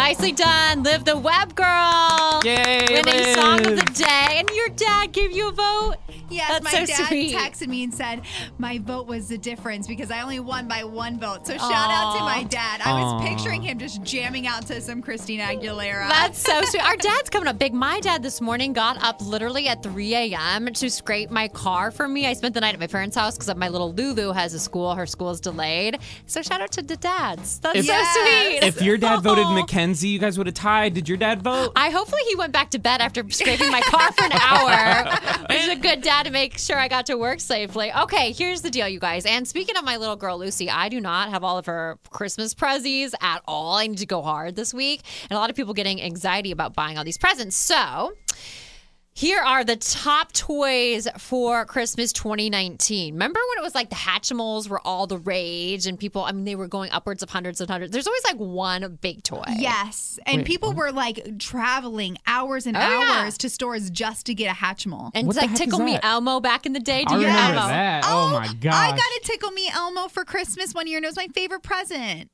Nicely done. Liv the Web Girl. Yay, Winning Liv. song of the day. And your dad gave you a vote? Yes, That's my so dad sweet. texted me and said my vote was the difference because I only won by one vote. So shout out to my dad. I was picturing him just jamming out to some Christina Aguilera. That's so sweet. Our dad's coming up big. My dad this morning got up literally at 3 a.m. to scrape my car for me. I spent the night at my parents' house because my little Lulu has a school. Her school is delayed. So shout out to the dads. That's so sweet. If your dad voted Mackenzie, you guys would have tied. Did your dad vote? Hopefully he went back to bed after scraping my car for an hour. Which is a good dad to make sure I got to work safely. Okay, here's the deal, you guys. And speaking of my little girl, Lucy, I do not have all of her Christmas prezzies at all. I need to go hard this week. And a lot of people getting anxiety about buying all these presents. So here are the top toys for Christmas 2019. Remember when it was like the Hatchimals were all the rage and people, they were going upwards of hundreds and hundreds. There's always like one big toy. Yes. And people were like traveling hours and hours to stores just to get a Hatchimal. And What it's the like heck is Tickle Me that? Elmo back in the day. Do I you remember Elmo? that. Oh my gosh. I got a Tickle Me Elmo for Christmas one year and it was my favorite present.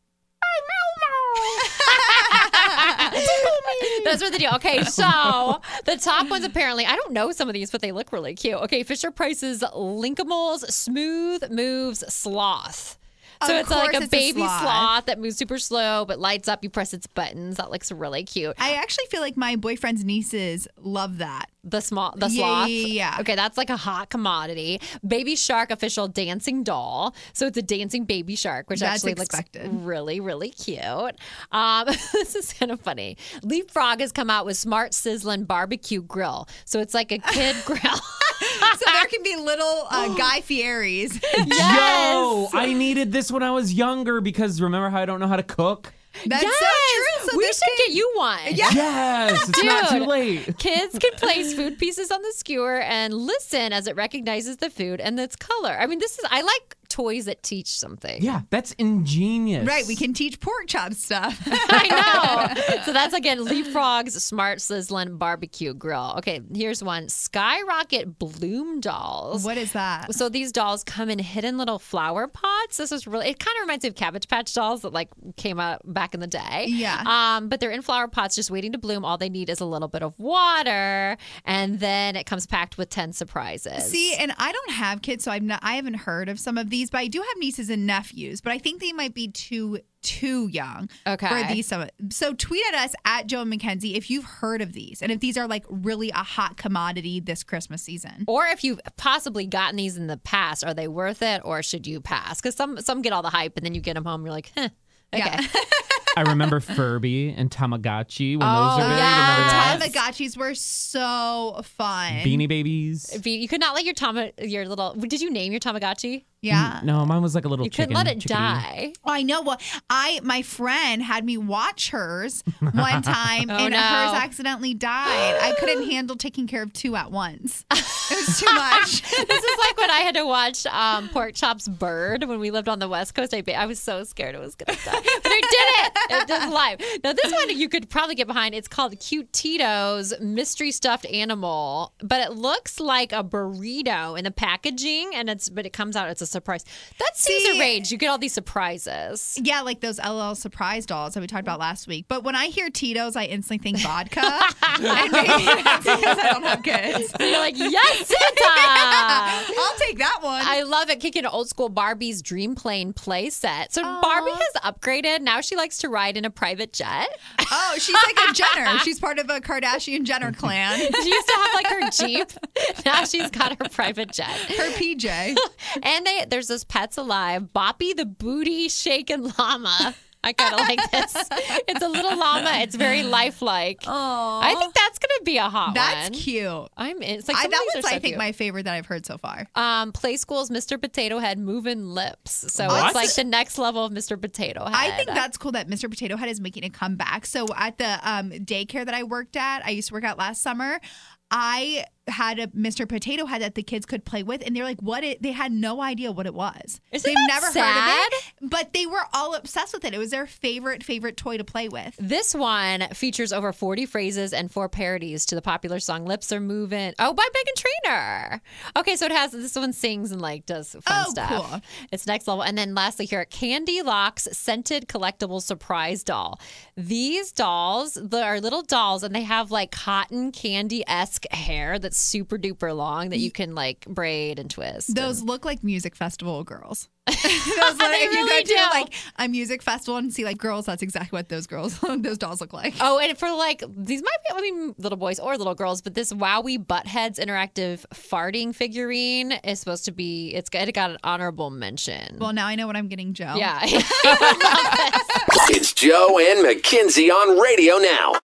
That's what they do. Okay, so the top ones apparently, I don't know some of these, but they look really cute. Okay, Fisher Price's Linkables Smooth Moves Sloth. So Of it's like course a it's a baby sloth. sloth that moves super slow but lights up. You press its buttons. That looks really cute. I actually feel like my boyfriend's nieces love that. The sloth. Yeah. Okay, that's like a hot commodity. Baby Shark official dancing doll. So it's a dancing baby shark, which That's actually expected. looks really, really cute. This is kind of funny. Leapfrog has come out with Smart Sizzlin' Barbecue Grill. So it's like a kid grill. So there can be little Guy Fieri's. Yo, I needed this when I was younger because remember how I don't know how to cook? That's Yes! so true. So we this should get you one. Yeah. Yes, it's not too Dude. late. Kids can place food pieces on the skewer and listen as it recognizes the food and its color. I like toys that teach something. Yeah, that's ingenious. Right, we can teach pork chop stuff. I know. So that's again Leapfrog's Smart Sizzlin' Barbecue Grill. Okay, here's one. Skyrocket Bloom Dolls. What is that? So these dolls come in hidden little flower pots. This is really, it kind of reminds me of Cabbage Patch dolls that like came out back in the day. Yeah. But they're in flower pots just waiting to bloom. All they need is a little bit of water. And then it comes packed with 10 surprises. See, and I don't have kids, so I haven't heard of some of these, but I do have nieces and nephews, but I think they might be too young for these. So tweet at us at Joe and Mackenzie if you've heard of these and if these are like really a hot commodity this Christmas season. Or if you've possibly gotten these in the past, are they worth it or should you pass? Because some get all the hype and then you get them home and you're like, okay. Yeah. I remember Furby and Tamagotchi when Oh, those were big. yeah. Remember that? Tamagotchis were so fun. Beanie Babies. You could not let your little, did you name your Tamagotchi? Yeah. No, mine was like a little You chicken. couldn't let it chickadee. die. Oh, I know. Well, my friend had me watch hers one time, Oh, and no. hers accidentally died. I couldn't handle taking care of two at once. It was too much. This is like when I had to watch Pork Chop's Bird when we lived on the West Coast. I was so scared it was going to die. But I did it. It was live. Now, this one you could probably get behind. It's called Cute Tito's Mystery Stuffed Animal, but it looks like a burrito in the packaging, but it comes out, it's a surprise. That seems a rage. You get all these surprises. Yeah, like those LL surprise dolls that we talked about last week. But when I hear Tito's, I instantly think vodka. And maybe that's because I don't have kids. So you're like, yes, Santa! I'll take that one. I love it. Kicking old school Barbie's Dream Plane play set. So Barbie has upgraded. Now she likes to ride in a private jet. Oh, she's like a Jenner. She's part of a Kardashian Jenner clan. She used to have like her Jeep. Now she's got her private jet. Her PJ. And there's this Pets Alive, Boppy the Booty Shaken Llama. I kind of like this. It's a little llama. It's very lifelike. Oh, I think that's going to be a hot one. that's cute. It's like some of That these was, are so I think, cute. my favorite that I've heard so far. Play School's Mr. Potato Head moving lips. So What? it's like the next level of Mr. Potato Head. I think that's cool that Mr. Potato Head is making a comeback. So at the daycare that I worked at, I used to work at last summer, I had a Mr. Potato Head that the kids could play with, and they're like, they had no idea what it was. They've never heard of it, but they were all obsessed with it. It was their favorite toy to play with. This one features over 40 phrases and 4 parodies to the popular song Lips Are Moving. Oh, by Meghan Trainor. Okay, so this one sings and like does fun stuff. Cool. It's next level. And then lastly here, Candy Locks Scented Collectible Surprise Doll. These dolls are little dolls, and they have like cotton candy-esque hair that's super duper long that you can like braid and twist. Those look like music festival girls. Those if you go to like a music festival and see like girls, that's exactly what those dolls look like. Oh, and for like these might be little boys or little girls, but this Wowie Buttheads interactive farting figurine is supposed to be. It got an honorable mention. Well, now I know what I'm getting, Joe. Yeah. It's Joe and Mackenzie on Radio Now.